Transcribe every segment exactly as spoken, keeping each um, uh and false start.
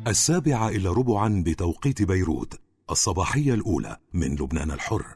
السابعة إلى ربعا بتوقيت بيروت، الصباحية الأولى من لبنان الحر.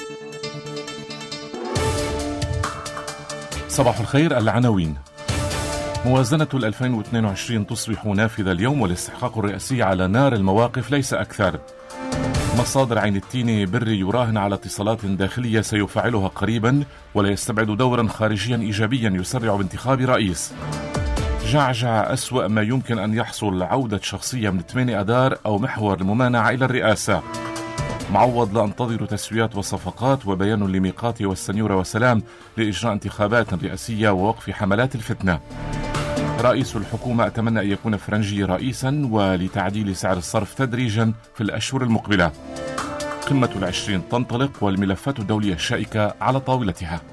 صباح الخير. العناوين: موازنة ألفين واثنين وعشرين تصبح نافذة اليوم، والاستحقاق الرئاسي على نار المواقف ليس أكثر. مصادر عين التين بري يراهن على اتصالات داخلية سيفعلها قريبا، ولا يستبعد دورا خارجيا إيجابيا يسرع بانتخاب رئيس. جعجع أسوأ ما يمكن أن يحصل، عودة شخصية من ثمانية أذار أو محور الممانعة إلى الرئاسة. معوض: لا أنتظر تسويات وصفقات، وبيان لميقات والسنيورة وسلام لإجراء انتخابات رئاسية ووقف حملات الفتنة. رئيس الحكومة: أتمنى أن يكون فرنجي رئيسا، ولتعديل سعر الصرف تدريجا في الأشهر المقبلة. قمة العشرين تنطلق، والملفات الدولية الشائكة على طاولتها.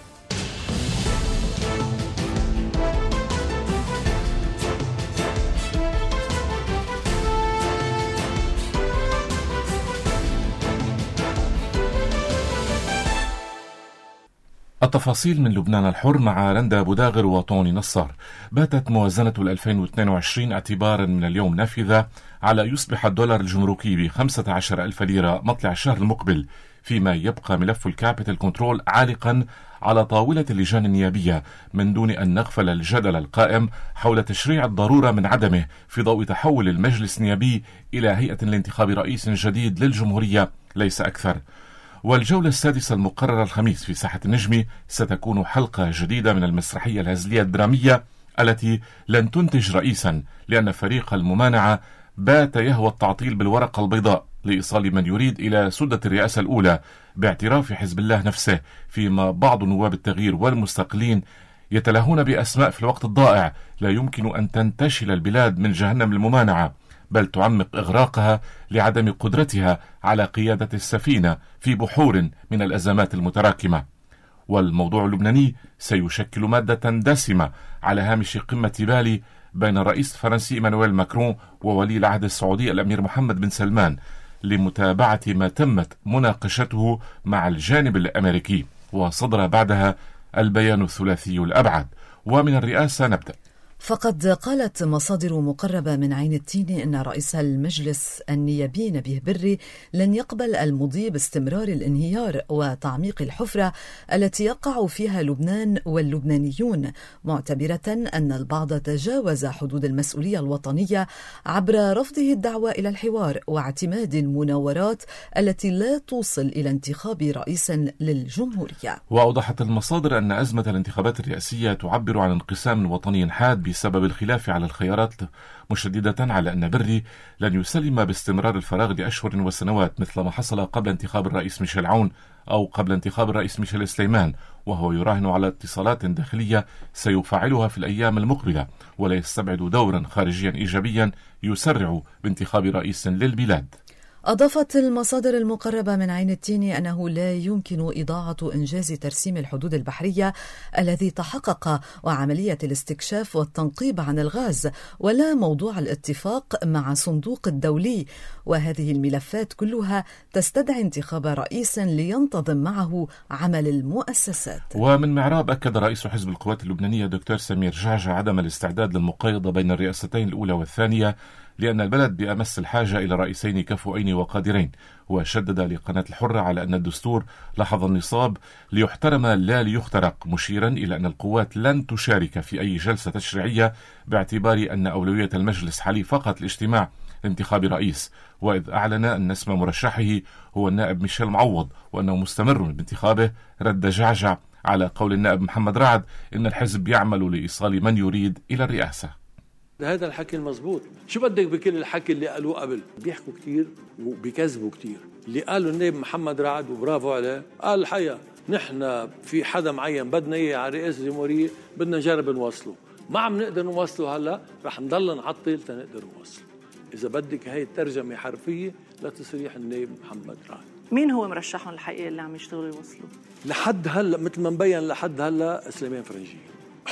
التفاصيل من لبنان الحر مع رندا بوداغر وطوني نصار. باتت موازنة ألفين واثنين وعشرين اعتبارا من اليوم نافذة على يصبح الدولار الجمركي ب خمسة عشر ألف ليرة مطلع الشهر المقبل، فيما يبقى ملف الكابيتال كنترول عالقا على طاولة اللجان النيابية، من دون أن نغفل الجدل القائم حول تشريع الضرورة من عدمه في ضوء تحول المجلس النيابي إلى هيئة لانتخاب رئيس جديد للجمهورية ليس أكثر. والجولة السادسة المقررة الخميس في ساحة النجمي ستكون حلقة جديدة من المسرحية الهزلية الدرامية التي لن تنتج رئيسا، لأن فريق الممانعة بات يهوى التعطيل بالورقة البيضاء لإيصال من يريد إلى سدة الرئاسة الأولى باعتراف حزب الله نفسه، فيما بعض نواب التغيير والمستقلين يتلهون بأسماء في الوقت الضائع لا يمكن أن تنتشل البلاد من جهنم الممانعة، بل تعمق إغراقها لعدم قدرتها على قيادة السفينة في بحور من الأزمات المتراكمة. والموضوع اللبناني سيشكل مادة دسمة على هامش قمة بالي بين الرئيس الفرنسي إيمانويل ماكرون وولي العهد السعودي الأمير محمد بن سلمان لمتابعة ما تمت مناقشته مع الجانب الأمريكي، وصدر بعدها البيان الثلاثي الأبعاد. ومن الرئاسة نبدأ. فقد قالت مصادر مقربة من عين التين أن رئيس المجلس النيابي نبيه بري لن يقبل المضي باستمرار الانهيار وتعميق الحفرة التي يقع فيها لبنان واللبنانيون، معتبرة أن البعض تجاوز حدود المسؤولية الوطنية عبر رفضه الدعوة إلى الحوار واعتماد المناورات التي لا توصل إلى انتخاب رئيس للجمهورية. وأوضحت المصادر أن أزمة الانتخابات الرئاسية تعبر عن انقسام وطني حاد بسبب الخلاف على الخيارات، مشددة على أن بري لن يسلم باستمرار الفراغ لأشهر وسنوات مثل ما حصل قبل انتخاب الرئيس ميشيل عون أو قبل انتخاب الرئيس ميشيل سليمان، وهو يراهن على اتصالات داخلية سيفعلها في الأيام المقبلة، ولا يستبعد دورا خارجيا إيجابيا يسرع بانتخاب رئيس للبلاد. أضافت المصادر المقربة من عين التين أنه لا يمكن إضاعة إنجاز ترسيم الحدود البحرية الذي تحقق، وعملية الاستكشاف والتنقيب عن الغاز، ولا موضوع الاتفاق مع صندوق الدولي، وهذه الملفات كلها تستدعي انتخاب رئيس لينتظم معه عمل المؤسسات. ومن معراب أكد رئيس حزب القوات اللبنانية دكتور سمير جعجع عدم الاستعداد للمقايضة بين الرئاستين الأولى والثانية، لأن البلد بأمس الحاجة إلى رئيسين كفؤين وقادرين. وشدد لقناة الحرة على أن الدستور لحظ النصاب ليحترم لا ليخترق، مشيرا إلى أن القوات لن تشارك في أي جلسة تشريعية باعتبار أن أولوية المجلس حالي فقط الاجتماع لانتخاب رئيس، وإذ أعلن أن اسم مرشحه هو النائب ميشيل معوض وأنه مستمر بانتخابه، رد جعجع على قول النائب محمد رعد إن الحزب يعمل لإيصال من يريد إلى الرئاسة. هذا الحكي المزبوط. شو بدك بكل الحكي اللي قالوه قبل؟ بيحكوا كتير وبيكذبوا كتير. اللي قالوا النائب محمد رعد وبرافو عليه، قال الحقيقة نحن في حدا معين بدنا اياه على رئاسة الجمهورية، بدنا نجرب نوصله، ما عم نقدر نوصله هلا، رح نضل نعطل تنقدر نوصله. إذا بدك هاي الترجمة حرفية لتصريح النائب محمد رعد. مين هو مرشحهم الحقيقي اللي عم يشتغلوا يوصلوا؟ لحد هلا مثل ما مبين لحد هلا سليمان فرنجي.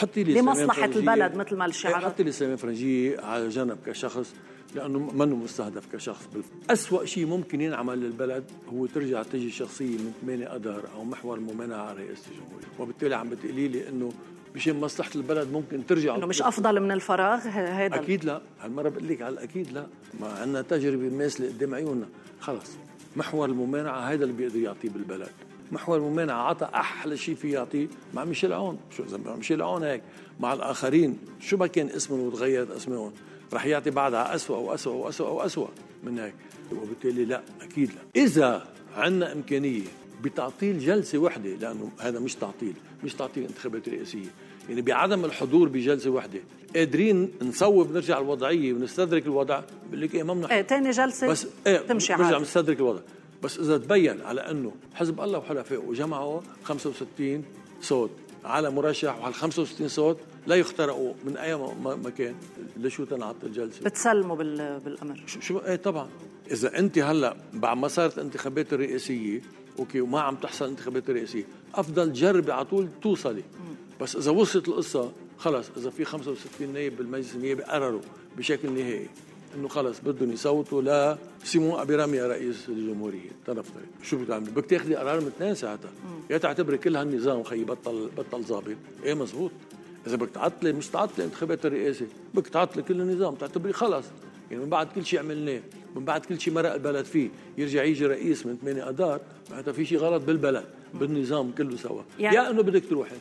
حطي لي لمصلحة البلد مثل ما الشعار، حطي لي سامي فرنجية على جنب كشخص، لأنه منه مستهدف كشخص. أسوأ شيء ممكن ينعمل للبلد هو ترجع تجي شخصية من ثمانية أذار أو محور الممانعة على رئاسة الجمهورية، وبالتالي عم بتقولي لي إنه مشان مصلحة البلد ممكن ترجع، إنه مش أفضل من الفراغ هذا؟ أكيد لا، هالمرة بقول لك على الأكيد لا، ما عندنا تجربة ماثلة قدام عيوننا. خلص محور الممانعة هذا اللي بيقدر يعطيه بالبلد. محور الممانعة عطى أحلى شيء في يعطيه مع ميشيل عون. شو إذا مع ميشيل عون هيك مع الآخرين شو ما كان اسمهم وتغيرت أسمائهم رح يعطي بعدها أسوأ وأسوأ وأسوأ وأسوأ من هيك. وبالتالي لا، أكيد لا. إذا عندنا إمكانية بتعطيل جلسة واحدة، لأنه هذا مش تعطيل، مش تعطيل انتخابات رئاسية، يعني بعدم الحضور بجلسة واحدة قادرين نصوب نرجع الوضعية ونستدرك الوضع، بقول لك إيه ممنوع إيه تاني جلسة بس إيه تمشي عادي، نرجع نستدرك الوضع. بس إذا تبين على أنه حزب الله وحلفائه وجمعوا خمسة وستين صوت على مرشح وعلى خمسة وستين صوت لا يخترقوا من أي مكان، لشو تنعطل الجلسة؟ بتسلموا بالأمر؟ شو شو إيه طبعا. إذا أنت هلا بعد ما صارت الانتخابات الرئاسية أوكي وما عم تحصل انتخابات رئاسية، أفضل جربي على طول توصلي. بس إذا وصلت القصة خلص، إذا في خمسة وستين نائب بالمجلس النيابي قرروا بشكل نهائي إنه خلص بدهم يصوتوا لسيمون أبي رامي رئيس الجمهورية، تنفترض شو بتعمل؟ بدك تاخذي قرار من اثنين ساعتها، يا تعتبري كل هالنظام خيي بطل بطل ظابط، إيه مزبوط. إذا بدك تعطلي مش تعطلي انتخابات الرئاسة، بدك تعطلي كل النظام، تعتبري خلص يعني من بعد كل شيء عملناه، من بعد كل شيء مرق البلد فيه، يرجع يجي رئيس من ثمانية أذار، معناتها في شيء غلط بالبلد بالنظام كله سوا، يعني يا إنه بدك تروحي.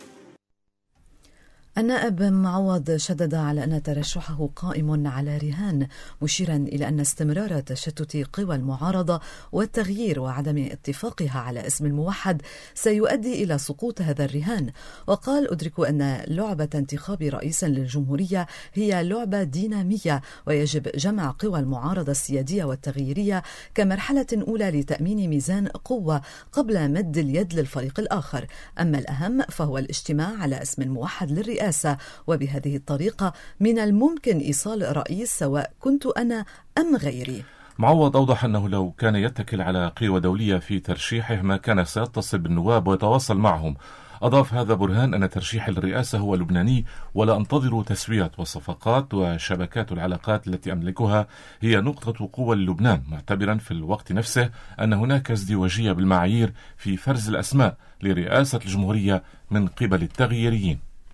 النائب معوض شدد على أن ترشحه قائم على رهان، مشيرا إلى أن استمرار تشتت قوى المعارضة والتغيير وعدم اتفاقها على اسم الموحد سيؤدي إلى سقوط هذا الرهان. وقال: أدرك أن لعبة انتخاب رئيس للجمهورية هي لعبة دينامية، ويجب جمع قوى المعارضة السيادية والتغييرية كمرحلة أولى لتأمين ميزان قوة قبل مد اليد للفريق الآخر. أما الأهم فهو الاجتماع على اسم موحد للرئاسة، وبهذه الطريقة من الممكن إيصال رئيس سواء كنت أنا أم غيري. معوض أوضح أنه لو كان يتكل على قوى دولية في ترشيحه ما كان سيتصل بالنواب ويتواصل معهم. أضاف: هذا برهان أن ترشيح الرئاسة هو لبناني، ولا أنتظر تسويات، والصفقات وشبكات العلاقات التي أملكها هي نقطة قوة للبنان، معتبرا في الوقت نفسه أن هناك ازدواجية بالمعايير في فرز الأسماء لرئاسة الجمهورية من قبل التغييريين.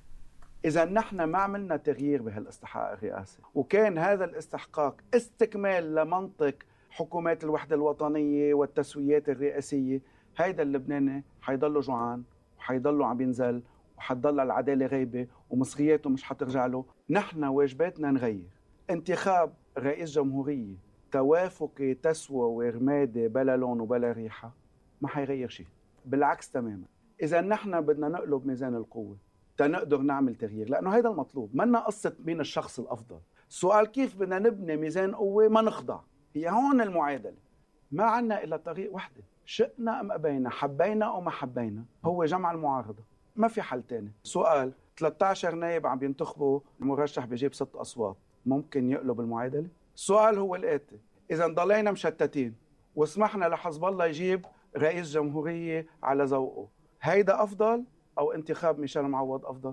إذا نحن ما عملنا تغيير بهالاستحقاق الرئاسي، وكان هذا الاستحقاق استكمال لمنطق حكومات الوحدة الوطنية والتسويات الرئاسية، هيدا اللبناني حيضله جوعان وحيضله عم ينزل وحتضل العدالة غيبة ومصرياته مش حترجع له. نحن واجباتنا نغير. انتخاب رئيس جمهورية توافقي تسوى ورمادي بلا لون وبلا ريحة ما حيغير شيء، بالعكس تماما. إذا نحن بدنا نقلب ميزان القوة تنقدر نعمل تغيير، لأنه هذا المطلوب. منا قصة مين الشخص الأفضل، السؤال كيف بدنا نبني ميزان قوة ما نخضع. هي هون المعادلة، ما عنا إلا طريق واحدة، شئنا أم أبينا، حبينا أو ما حبينا، هو جمع المعارضة، ما في حل تاني. سؤال: ثلاثة عشر نائب عم ينتخبوا، المرشح بيجيب ست أصوات، ممكن يقلب المعادلة؟ السؤال هو الآتي: إذا ضلينا مشتتين وسمحنا لحزب الله يجيب رئيس جمهورية على ذوقه، هيدا أفضل أو انتخاب ميشيل معوض أفضل؟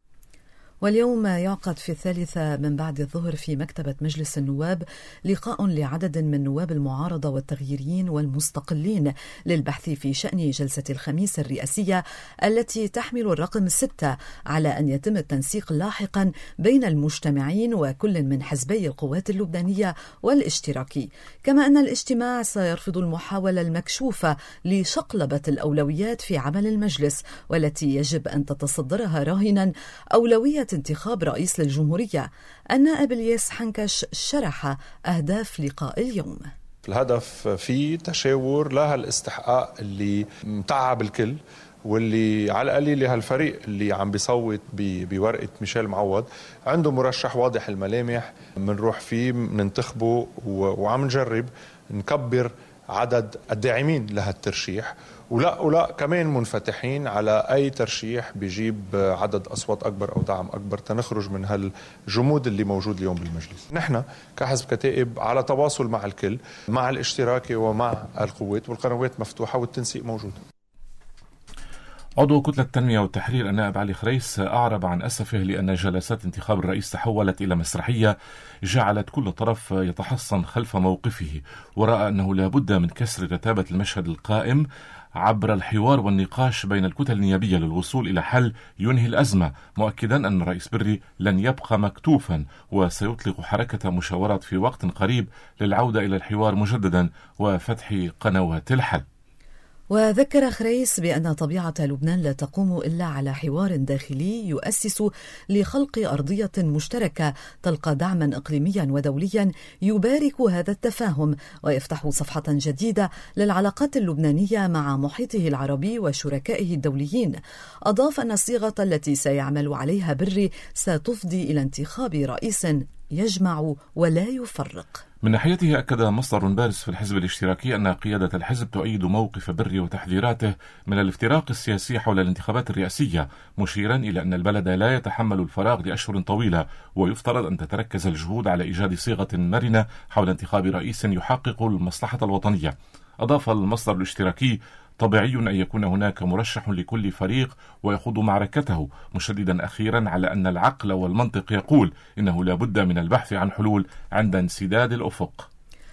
واليوم يعقد في الثالثة من بعد الظهر في مكتبة مجلس النواب لقاء لعدد من نواب المعارضة والتغييريين والمستقلين للبحث في شأن جلسة الخميس الرئاسية التي تحمل الرقم ستة، على أن يتم التنسيق لاحقا بين المجتمعين وكل من حزبي القوات اللبنانية والاشتراكي. كما أن الاجتماع سيرفض المحاولة المكشوفة لشقلبة الأولويات في عمل المجلس، والتي يجب أن تتصدرها راهنا أولوية انتخاب رئيس للجمهورية. النائب الياس حنكش شرح أهداف لقاء اليوم. الهدف فيه تشاور لها الاستحقاق اللي متعب الكل، واللي على القليل هالفريق اللي عم بيصوت بورقة ميشيل معوض عنده مرشح واضح الملامح، منروح فيه مننتخبه وعم نجرب نكبر عدد الداعمين لهالترشيح، ولا ولا كمان منفتحين على أي ترشيح بيجيب عدد أصوات أكبر أو دعم أكبر تنخرج من هالجمود اللي موجود اليوم بالمجلس. نحن كحزب كتائب على تواصل مع الكل، مع الاشتراكي ومع القوات، والقنوات مفتوحة والتنسيق موجود. عضو كتلة التنمية والتحرير النائب علي خريس أعرب عن أسفه لأن جلسات انتخاب الرئيس تحولت إلى مسرحية جعلت كل طرف يتحصن خلف موقفه، ورأى أنه لا بد من كسر رتابة المشهد القائم عبر الحوار والنقاش بين الكتل النيابية للوصول إلى حل ينهي الأزمة، مؤكدا أن الرئيس بري لن يبقى مكتوفا وسيطلق حركة مشاورات في وقت قريب للعودة إلى الحوار مجددا وفتح قنوات الحل. وذكر خريس بأن طبيعة لبنان لا تقوم إلا على حوار داخلي يؤسس لخلق أرضية مشتركة تلقى دعما إقليميا ودوليا يبارك هذا التفاهم ويفتح صفحة جديدة للعلاقات اللبنانية مع محيطه العربي وشركائه الدوليين. أضاف أن الصيغة التي سيعمل عليها بري ستفضي إلى انتخاب رئيس يجمع ولا يفرق. من ناحيته أكد مصدر بارز في الحزب الاشتراكي أن قيادة الحزب تؤيد موقف بري وتحذيراته من الافتراق السياسي حول الانتخابات الرئاسية، مشيرا إلى أن البلد لا يتحمل الفراغ لأشهر طويلة ويفترض أن تتركز الجهود على إيجاد صيغة مرنة حول انتخاب رئيس يحقق المصلحة الوطنية. أضاف المصدر الاشتراكي: طبيعي أن يكون هناك مرشح لكل فريق ويخوض معركته، مشددا أخيرا على أن العقل والمنطق يقول إنه لا بد من البحث عن حلول عند انسداد الأفق.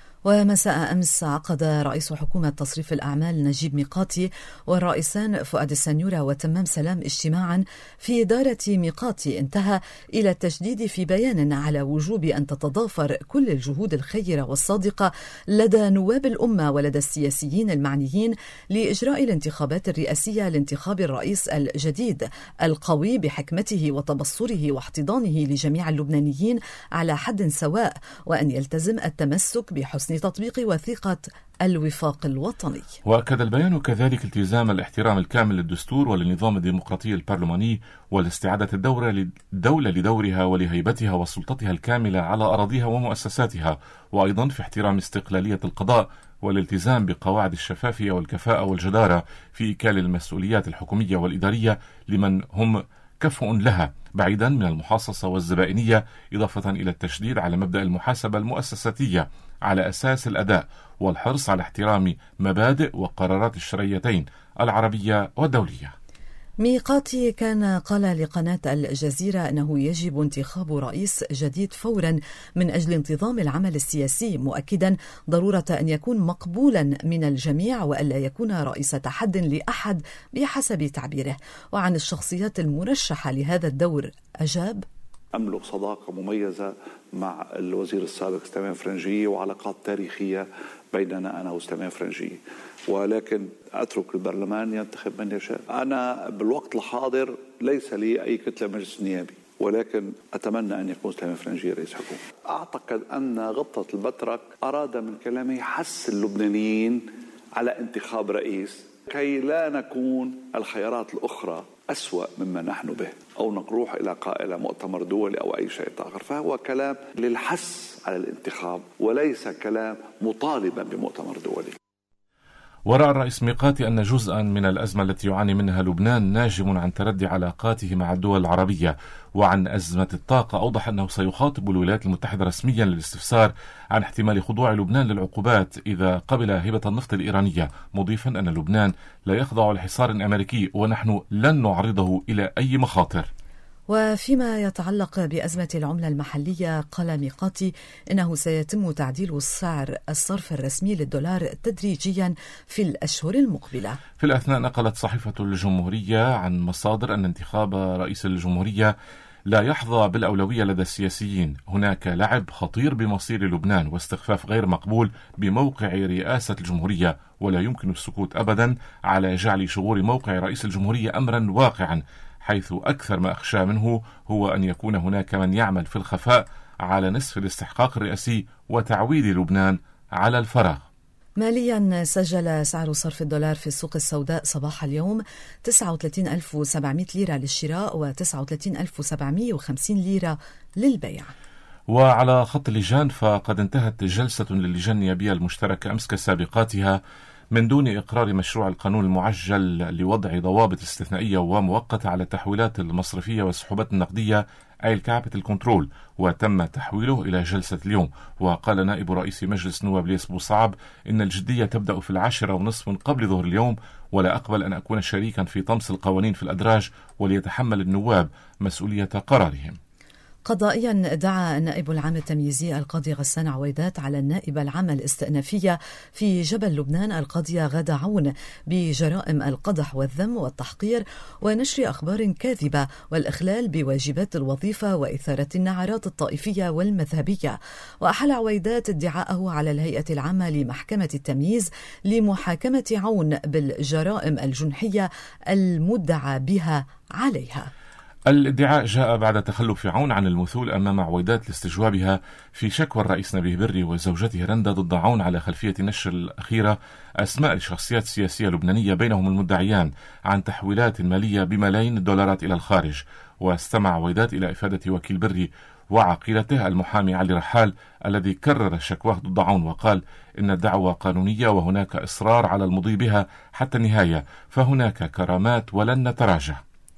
ومساء أمس عقد رئيس حكومة تصريف الأعمال نجيب ميقاتي والرئيسان فؤاد السنيورة وتمام سلام اجتماعا في دارة ميقاتي انتهى إلى التشديد في بيان على وجوب أن تتضافر كل الجهود الخيرة والصادقة لدى نواب الأمة ولدى السياسيين المعنيين لإجراء الانتخابات الرئاسية لانتخاب الرئيس الجديد القوي بحكمته وتبصره واحتضانه لجميع اللبنانيين على حد سواء، وأن يلتزم التمسك بحسن تطبيق وثيقة الوفاق الوطني. وأكد البيان كذلك التزام الاحترام الكامل للدستور وللنظام الديمقراطي البرلماني والاستعادة الدولة للدولة لدورها ولهيبتها وسلطتها الكاملة على أراضيها ومؤسساتها، وأيضا في احترام استقلالية القضاء والالتزام بقواعد الشفافية والكفاءة والجدارة في إيكال المسؤوليات الحكومية والإدارية لمن هم كفء لها، بعيدا من المحاصصة والزبائنية، إضافة إلى التشديد على مبدأ المحاسبة المؤسساتية على أساس الأداء والحرص على احترام مبادئ وقرارات الشرعيتين العربية والدولية. ميقاتي كان قال لقناة الجزيرة أنه يجب انتخاب رئيس جديد فورا من أجل انتظام العمل السياسي، مؤكدا ضرورة أن يكون مقبولا من الجميع وألا يكون رئيس تحد لأحد بحسب تعبيره. وعن الشخصيات المرشحة لهذا الدور أجاب: أملك صداقة مميزة مع الوزير السابق سليمان فرنجية وعلاقات تاريخية بيننا أنا وسليمان فرنجية، ولكن أترك البرلمان ينتخب من يشاء. أنا بالوقت الحاضر ليس لي أي كتلة مجلس نيابي، ولكن أتمنى أن يكون سليمان فرنجية رئيس حكومة. أعتقد أن غطة البترك أراد من كلامه حث اللبنانيين على انتخاب رئيس كي لا نكون الخيارات الأخرى أسوأ مما نحن به أو نروح إلى قائلة مؤتمر دولي أو أي شيء آخر. فهو كلام للحث على الانتخاب وليس كلام مطالبا بمؤتمر دولي. ورأى الرئيس ميقاتي أن جزءا من الأزمة التي يعاني منها لبنان ناجم عن تردي علاقاته مع الدول العربية وعن أزمة الطاقة. أوضح أنه سيخاطب الولايات المتحدة رسميا للاستفسار عن احتمال خضوع لبنان للعقوبات إذا قبل هبة النفط الإيرانية، مضيفا أن لبنان لا يخضع لحصار أمريكي ونحن لن نعرضه إلى أي مخاطر. وفيما يتعلق بأزمة العملة المحلية قال ميقاتي إنه سيتم تعديل سعر الصرف الرسمي للدولار تدريجيا في الأشهر المقبلة. في الأثناء نقلت صحيفة الجمهورية عن مصادر أن انتخاب رئيس الجمهورية لا يحظى بالأولوية لدى السياسيين. هناك لعب خطير بمصير لبنان واستخفاف غير مقبول بموقع رئاسة الجمهورية، ولا يمكن السكوت أبدا على جعل شغور موقع رئيس الجمهورية أمرا واقعا، حيث أكثر ما أخشى منه هو أن يكون هناك من يعمل في الخفاء على نصف الاستحقاق الرئاسي وتعويد لبنان على الفراغ. ماليا سجل سعر صرف الدولار في السوق السوداء صباح اليوم تسعة وثلاثين ألف وسبعمائة ليرة للشراء وتسعة وثلاثين ألف وسبعمائة وخمسين ليرة للبيع. وعلى خط اللجان فقد انتهت جلسة للجان النيابية المشتركة أمس كسابقاتها من دون إقرار مشروع القانون المعجل لوضع ضوابط استثنائية ومؤقتة على التحويلات المصرفية والسحوبات النقدية أي الكابيتال كنترول، وتم تحويله إلى جلسة اليوم. وقال نائب رئيس مجلس النواب ليس بوصعب إن الجدية تبدأ في العاشرة ونصف من قبل ظهر اليوم، ولا أقبل أن أكون شريكا في طمس القوانين في الأدراج، وليتحمل النواب مسؤولية قرارهم. قضائيا دعا النائب العام التمييزي القاضي غسان عويدات على النائبة العامة الاستئنافية في جبل لبنان القاضية غادة عون بجرائم القدح والذم والتحقير ونشر أخبار كاذبة والإخلال بواجبات الوظيفة وإثارة النعرات الطائفية والمذهبية. وأحال عويدات ادعاءه على الهيئة العامة لمحكمة التمييز لمحاكمة عون بالجرائم الجنحية المدعى بها عليها. الادعاء جاء بعد تخلف عون عن المثول أمام عويدات لاستجوابها في شكوى الرئيس نبيه بري وزوجته رندا ضد عون على خلفية نشر الأخيرة أسماء لشخصيات سياسية لبنانية بينهم المدعيان عن تحويلات مالية بملايين الدولارات إلى الخارج. واستمع عويدات إلى إفادة وكيل بري وعقيلته المحامي علي رحال الذي كرر شكواه ضد عون، وقال إن الدعوة قانونية وهناك إصرار على المضي بها حتى النهاية، فهناك كرامات ولن نتراجع.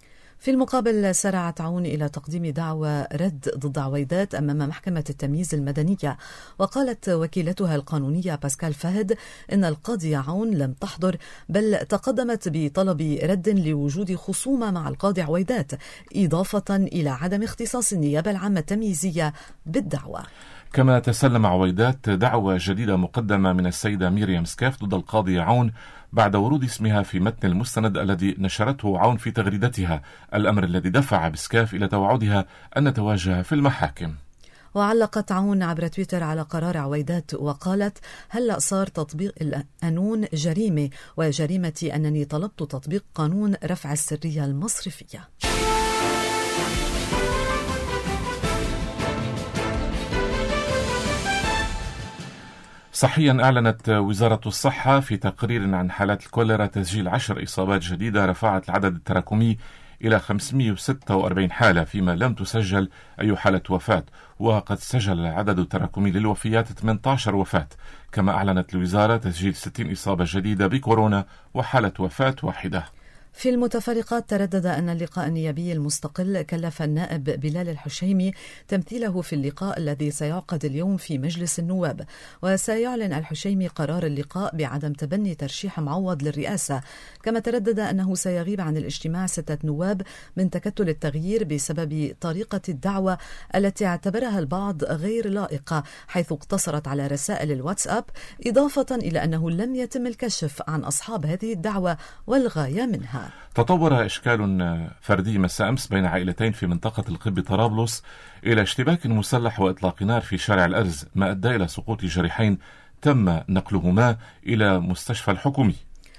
في المقابل سارعت عون إلى تقديم دعوى رد ضد عويدات أمام محكمة التمييز المدنية. وقالت وكيلتها القانونية باسكال فهد إن القاضية عون لم تحضر، بل تقدمت بطلب رد لوجود خصومة مع القاضي عويدات، إضافة إلى عدم اختصاص النيابة العامة التمييزية بالدعوة. كما تسلم عويدات دعوى جديدة مقدمة من السيدة ميريام سكاف ضد القاضية عون بعد ورود اسمها في متن المستند الذي نشرته عون في تغريدتها، الأمر الذي دفع بسكاف إلى توعدها أن نتواجه في المحاكم. وعلقت عون عبر تويتر على قرار عويدات وقالت: هلأ صار تطبيق القانون جريمة، وجريمتي أنني طلبت تطبيق قانون رفع السرية المصرفية. صحيا أعلنت وزارة الصحة في تقرير عن حالات الكوليرا تسجيل عشر إصابات جديدة رفعت العدد التراكمي إلى خمسمئة وستة وأربعين حالة، فيما لم تسجل أي حالة وفاة. وقد سجل العدد التراكمي للوفيات ثمانية عشر وفاة. كما أعلنت الوزارة تسجيل ستين إصابة جديدة بكورونا وحالة وفاة واحدة. في المتفرقات تردد أن اللقاء النيابي المستقل كلف النائب بلال الحشيمي تمثيله في اللقاء الذي سيعقد اليوم في مجلس النواب. وسيعلن الحشيمي قرار اللقاء بعدم تبني ترشيح معوض للرئاسة. كما تردد أنه سيغيب عن الاجتماع ستة نواب من تكتل التغيير بسبب طريقة الدعوة التي اعتبرها البعض غير لائقة، حيث اقتصرت على رسائل الواتساب، إضافة إلى أنه لم يتم الكشف عن أصحاب هذه الدعوة والغاية منها. تطور إشكال فردي مساء أمس بين عائلتين في منطقة القب طرابلس إلى اشتباك مسلح وإطلاق نار في شارع الأرز، ما أدى إلى سقوط جريحين تم نقلهما إلى مستشفى الحكومي.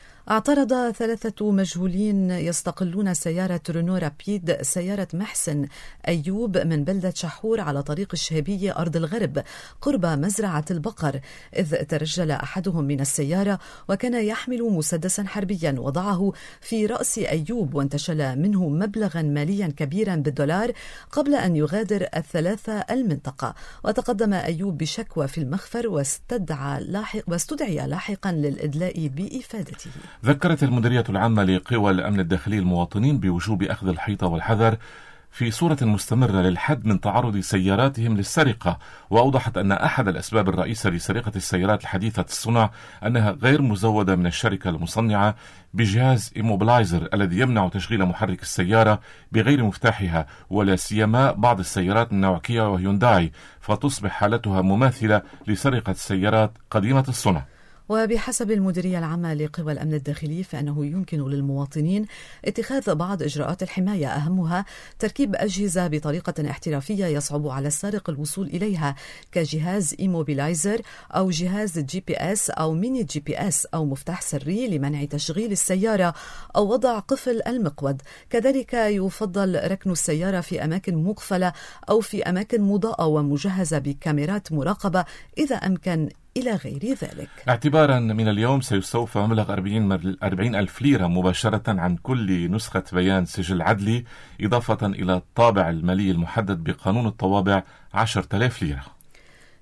اعترض ثلاثة مجهولين يستقلون سيارة رينو رابيد سيارة محسن أيوب من بلدة شحور على طريق الشهبية أرض الغرب قرب مزرعة البقر، إذ ترجل أحدهم من السيارة وكان يحمل مسدسا حربيا وضعه في رأس أيوب، وانتشل منه مبلغا ماليا كبيرا بالدولار قبل أن يغادر الثلاثة المنطقة. وتقدم أيوب بشكوى في المخفر واستدعى لاحق واستدعي لاحقا للإدلاء بإفادته. ذكرت المديرية العامة لقوى الأمن الداخلي المواطنين بوجوب أخذ الحيطة والحذر في صورة مستمرة للحد من تعرض سياراتهم للسرقة. وأوضحت أن أحد الأسباب الرئيسة لسرقة السيارات الحديثة الصنع أنها غير مزودة من الشركة المصنعة بجهاز إيموبلايزر الذي يمنع تشغيل محرك السيارة بغير مفتاحها، ولا سيما بعض السيارات من نوع كيا وهيونداي، فتصبح حالتها مماثلة لسرقة السيارات قديمة الصنع. وبحسب المديرية العامة لقوى الأمن الداخلي فإنه يمكن للمواطنين اتخاذ بعض إجراءات الحماية، أهمها تركيب أجهزة بطريقة احترافية يصعب على السارق الوصول إليها، كجهاز إيموبيلايزر أو جهاز جي بي اس أو ميني جي بي اس أو مفتاح سري لمنع تشغيل السيارة أو وضع قفل المقود. كذلك يفضل ركن السيارة في أماكن مقفلة أو في أماكن مضاءة ومجهزة بكاميرات مراقبة إذا أمكن إلى غير ذلك. اعتبارا من اليوم سيستوفى مبلغ أربعين ألف ليرة مباشرة عن كل نسخة بيان سجل عدلي، إضافة إلى الطابع المالي المحدد بقانون الطوابع عشرة آلاف ليرة.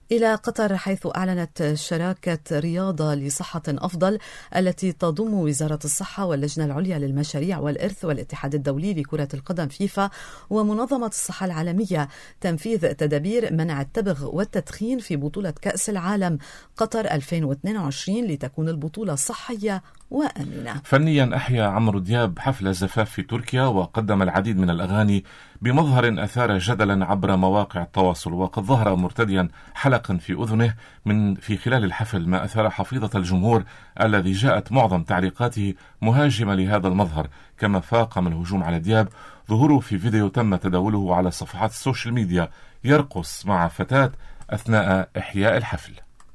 إلى قطر، حيث أعلنت شراكة رياضة لصحة أفضل التي تضم وزارة الصحة واللجنة العليا للمشاريع والإرث والاتحاد الدولي لكرة القدم فيفا ومنظمة الصحة العالمية تنفيذ تدابير منع التبغ والتدخين في بطولة كأس العالم قطر ألفين واثنين وعشرين لتكون البطولة صحية وآمنة. فنيا أحيا عمرو دياب حفل زفاف في تركيا وقدم العديد من الأغاني بمظهر أثار جدلا عبر مواقع التواصل، وقد ظهر مرتديا حلقا في أذنه من في خلال الحفل، ما أثار حفيظة الجمهور الذي جاءت معظم تعليقاته مهاجمة لهذا المظهر. كما فاق من الهجوم على دياب ظهوره في فيديو تم تداوله على صفحات السوشيال ميديا يرقص مع فتاة أثناء إحياء الحفل.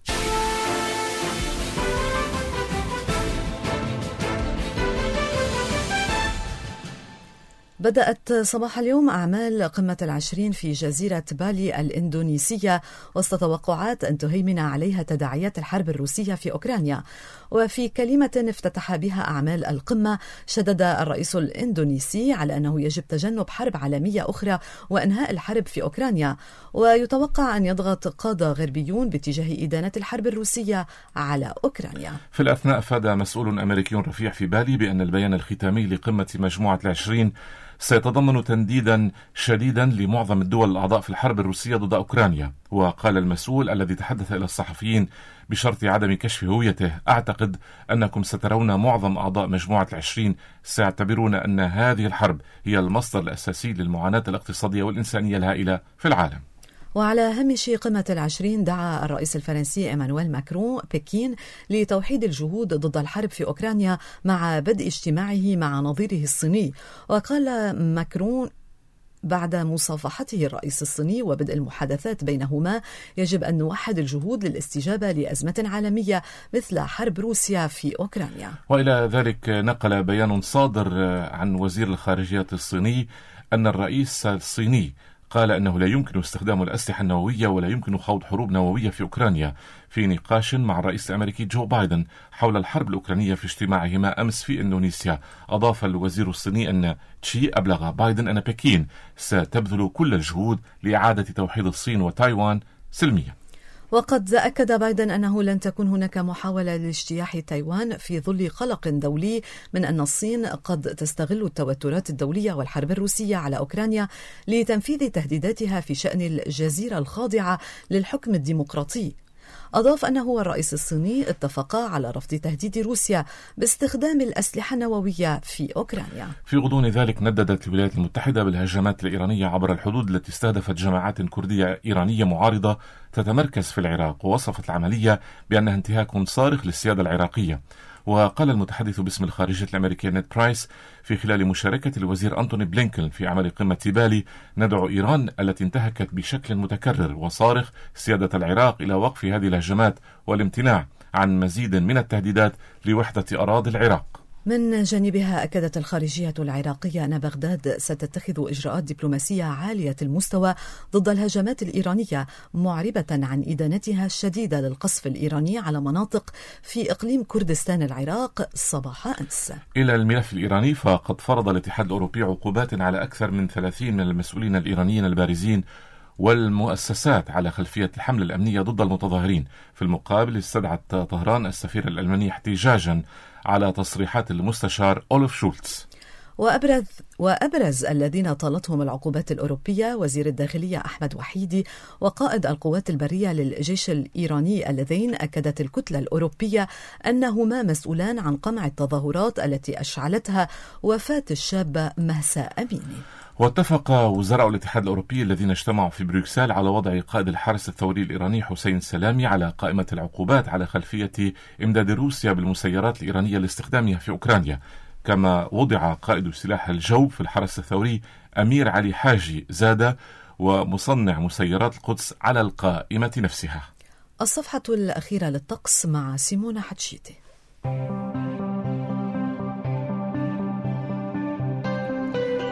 بدأت صباح اليوم أعمال قمة العشرين في جزيرة بالي الإندونيسية وسط توقعات أن تهيمن عليها تداعيات الحرب الروسية في أوكرانيا. وفي كلمة افتتح بها أعمال القمة شدد الرئيس الإندونيسي على أنه يجب تجنب حرب عالمية أخرى وإنهاء الحرب في أوكرانيا، ويتوقع أن يضغط قادة غربيون باتجاه إدانة الحرب الروسية على أوكرانيا. في الأثناء أفاد مسؤول أمريكي رفيع في بالي بأن البيان الختامي لقمة مجموعة العشرين سيتضمن تنديدا شديدا لمعظم الدول الأعضاء في الحرب الروسية ضد أوكرانيا. وقال المسؤول الذي تحدث إلى الصحفيين بشرط عدم كشف هويته: أعتقد أنكم سترون معظم أعضاء مجموعة العشرين سيعتبرون أن هذه الحرب هي المصدر الأساسي للمعاناة الاقتصادية والإنسانية الهائلة في العالم. وعلى هامش قمة العشرين دعا الرئيس الفرنسي إيمانويل ماكرون بكين لتوحيد الجهود ضد الحرب في أوكرانيا مع بدء اجتماعه مع نظيره الصيني. وقال ماكرون بعد مصافحته الرئيس الصيني وبدء المحادثات بينهما: يجب أن نوحد الجهود للاستجابة لأزمة عالمية مثل حرب روسيا في أوكرانيا. وإلى ذلك نقل بيان صادر عن وزير الخارجية الصيني أن الرئيس الصيني قال أنه لا يمكن استخدام الأسلحة النووية ولا يمكن خوض حروب نووية في أوكرانيا، في نقاش مع الرئيس الأمريكي جو بايدن حول الحرب الأوكرانية في اجتماعهما أمس في إندونيسيا. أضاف الوزير الصيني أن تشي أبلغ بايدن أن بكين ستبذل كل الجهود لإعادة توحيد الصين وتايوان سلميا. وقد أكد بايدن أنه لن تكون هناك محاولة لاجتياح تايوان في ظل قلق دولي من أن الصين قد تستغل التوترات الدولية والحرب الروسية على أوكرانيا لتنفيذ تهديداتها في شأن الجزيرة الخاضعة للحكم الديمقراطي. أضاف أنه والرئيس الصيني اتفقا على رفض تهديد روسيا باستخدام الأسلحة النووية في أوكرانيا. في غضون ذلك نددت الولايات المتحدة بالهجمات الإيرانية عبر الحدود التي استهدفت جماعات كردية إيرانية معارضة تتمركز في العراق، ووصفت العملية بأنها انتهاك صارخ للسيادة العراقية. وقال المتحدث باسم الخارجية الأمريكية نيد برايس في خلال مشاركة الوزير أنتوني بلينكن في عمل قمة بالي: ندعو إيران التي انتهكت بشكل متكرر وصارخ سيادة العراق إلى وقف هذه الهجمات والامتناع عن مزيد من التهديدات لوحدة أراضي العراق. من جانبها أكدت الخارجية العراقية أن بغداد ستتخذ إجراءات دبلوماسية عالية المستوى ضد الهجمات الإيرانية، معربة عن إدانتها الشديدة للقصف الإيراني على مناطق في إقليم كردستان العراق صباح أمس. إلى الملف الإيراني، فقد فرض الاتحاد الأوروبي عقوبات على أكثر من ثلاثين من المسؤولين الإيرانيين البارزين والمؤسسات على خلفية الحملة الأمنية ضد المتظاهرين. في المقابل استدعت طهران السفير الألماني احتجاجا على تصريحات المستشار أولف شولتز. وأبرز, وأبرز الذين طالتهم العقوبات الأوروبية وزير الداخلية أحمد وحيدي وقائد القوات البرية للجيش الإيراني، اللذين أكدت الكتلة الأوروبية أنهما مسؤولان عن قمع التظاهرات التي أشعلتها وفاة الشابة مهسا أميني. واتفق وزراء الاتحاد الأوروبي الذين اجتمعوا في بروكسل على وضع قائد الحرس الثوري الإيراني حسين سلامي على قائمة العقوبات على خلفية إمداد روسيا بالمسيرات الإيرانية لاستخدامها في أوكرانيا. كما وضع قائد سلاح الجو في الحرس الثوري أمير علي حاجي زادة ومصنع مسيرات القدس على القائمة نفسها. الصفحة الأخيرة للطقس مع سيمونا حتشيتي.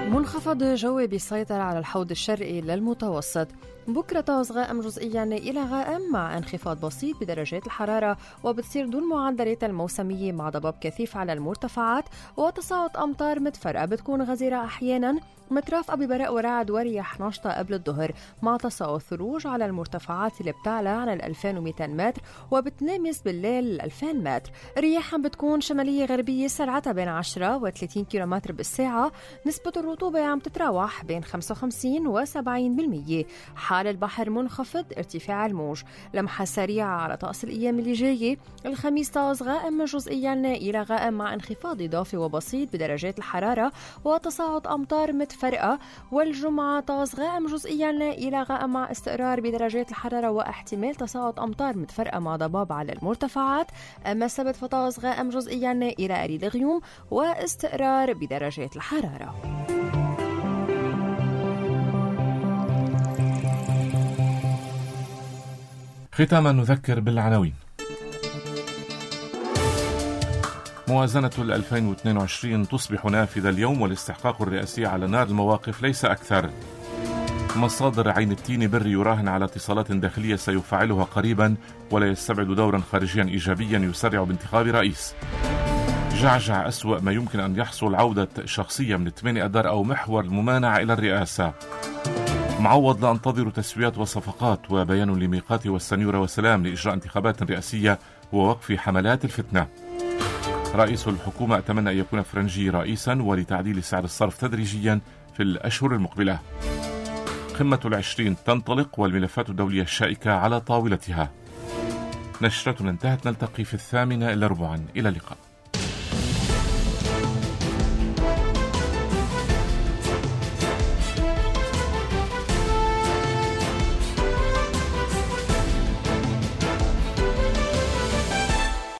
منخفض جوي بيسيطر على الحوض الشرقي للمتوسط. بكرة طقس غائم جزئيا إلى غائم مع انخفاض بسيط بدرجات الحرارة، وبتصير دون معدلات الموسمية مع ضباب كثيف على المرتفعات وتساقط أمطار متفرقة بتكون غزيرة أحيانا مترافقة ببرق ورعد ورياح نشطة قبل الظهر، مع تساقط ثلوج على المرتفعات اللي بتعلى عن ال ألفين ومئتين متر وبتلامس بالليل ال ألفين متر. رياحها بتكون شمالية غربية سرعتها بين عشرة و ثلاثين كيلومتر بالساعة. نسبة الرطوبة عم تتراوح بين خمسة وخمسين و سبعين بالمية. حال البحر منخفض، ارتفاع الموج. لمحة سريعة على طقس الأيام اللي جاية. الخميس طقس غائم جزئيا إلى غائم مع انخفاض إضافي وبسيط بدرجات الحرارة وتساقط أمطار متفرقة. والجمعة طقس غائم جزئيا إلى غائم مع استقرار بدرجات الحرارة واحتمال تساقط أمطار متفرقة مع ضباب على المرتفعات. أما السبت فطقس غائم جزئيا إلى أريد غيوم واستقرار بدرجات الحرارة. ختاما نذكر بالعناوين. موازنة ألفين واثنين وعشرين تصبح نافذة اليوم، والاستحقاق الرئاسي على نار المواقف ليس أكثر. مصادر عين التين بري يراهن على اتصالات داخلية سيفعلها قريبا، ولا يستبعد دورا خارجيا إيجابيا يسرع بانتخاب رئيس. جعجع أسوأ ما يمكن أن يحصل عودة شخصية من ثمانية أدار أو محور الممانعة إلى الرئاسة. معوض لا أنتظر تسويات وصفقات، وبيان لميقات والسنيورة وسلام لإجراء انتخابات رئاسية ووقف حملات الفتنة. رئيس الحكومة أتمنى أن يكون فرنجي رئيسا ولتعديل سعر الصرف تدريجيا في الأشهر المقبلة. قمة العشرين تنطلق والملفات الدولية الشائكة على طاولتها. نشرتنا انتهت، نلتقي في الثامنة إلا ربعا. إلى اللقاء.